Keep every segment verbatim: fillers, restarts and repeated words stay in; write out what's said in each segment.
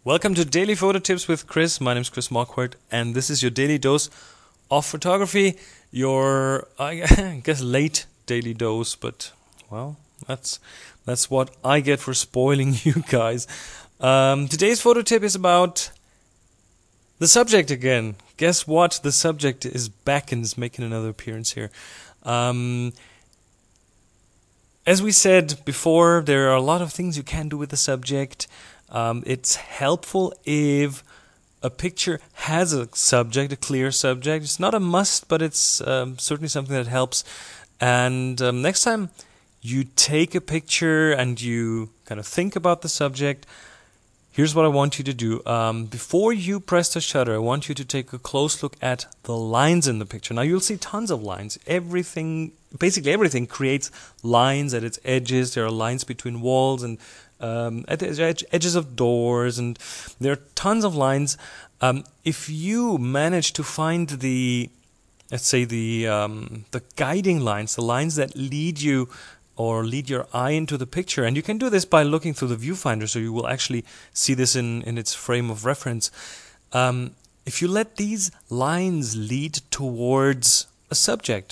Welcome to Daily Photo Tips with Chris. My name is Chris Marquardt, and this is your daily dose of photography. Your, I guess, late daily dose, but well, that's that's what I get for spoiling you guys. Um, today's photo tip is about the subject again. Guess what? The subject is back and is making another appearance here. Um, as we said before, there are a lot of things you can do with the subject. Um, it's helpful if a picture has a subject, a clear subject. It's not a must, but it's um, certainly something that helps. And um, next time you take a picture and you kind of think about the subject, here's what I want you to do. Um, before you press the shutter, I want you to take a close look at the lines in the picture. Now, you'll see tons of lines. Everything, basically everything creates lines at its edges. There are lines between walls and um, at the edge, edges of doors, and there are tons of lines. Um, if you manage to find the, let's say, the um, the guiding lines, the lines that lead you or lead your eye into the picture. And you can do this by looking through the viewfinder, so you will actually see this in, in its frame of reference. Um, if you let these lines lead towards a subject,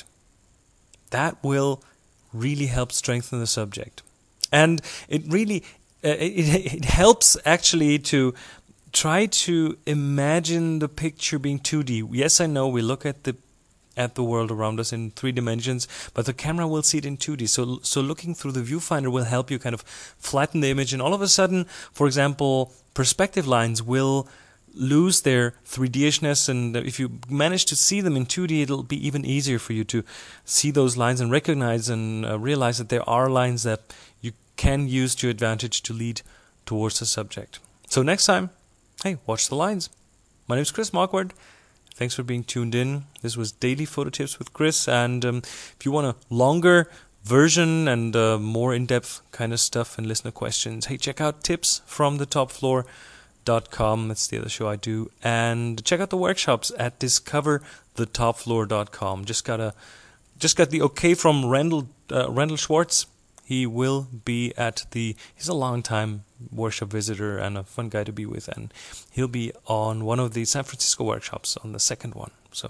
that will really help strengthen the subject. And it really, uh, it, it helps actually to try to imagine the picture being two D. Yes, I know we look at the at the world around us in three dimensions, but the camera will see it in two D. So, so looking through the viewfinder will help you kind of flatten the image, and all of a sudden, for example, perspective lines will lose their three D-ishness, and if you manage to see them in two D, it'll be even easier for you to see those lines and recognize and uh, realize that there are lines that you can use to your advantage to lead towards the subject. So next time, hey, watch the lines. My name is Chris Marquardt. Thanks for being tuned in. This was Daily Photo Tips with Chris, and um, if you want a longer version and uh, more in-depth kind of stuff and listen to questions, hey, check out tips from the top floor dot com. That's the other show I do. And check out the workshops at discover the top floor dot com. Just got a, just got the okay from Randall uh, Randall Schwartz. He will be at the, he's a long time workshop visitor and a fun guy to be with, and he'll be on one of the San Francisco workshops on the second one. So,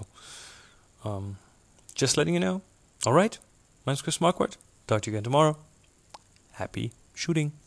um, just letting you know. All right, my name's Chris Marquardt. Talk to you again tomorrow. Happy shooting.